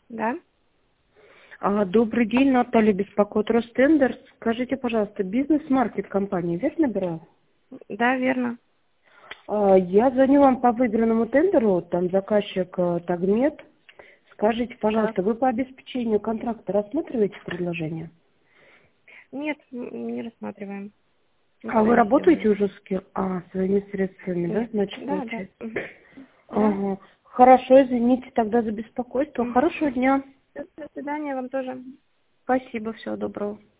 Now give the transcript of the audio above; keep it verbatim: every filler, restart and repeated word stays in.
Да? А, Добрый день, Наталья беспокоит Ростендер. Скажите, пожалуйста, бизнес-маркет компании, верно набираю? Да, верно. А, Я звоню вам по выигранному тендеру, там заказчик э, Тагмет. Скажите, Так. пожалуйста, вы по обеспечению контракта рассматриваете предложение? Нет, м, не рассматриваем. Мы А вы своими работаете силами. уже с кем? А, своими средствами, да, Нет. значит, Да, да. получается? Мгм. Да. Ага. Хорошо, извините тогда за беспокойство. Мгм. Хорошего дня. До свидания вам тоже. Спасибо, всего доброго.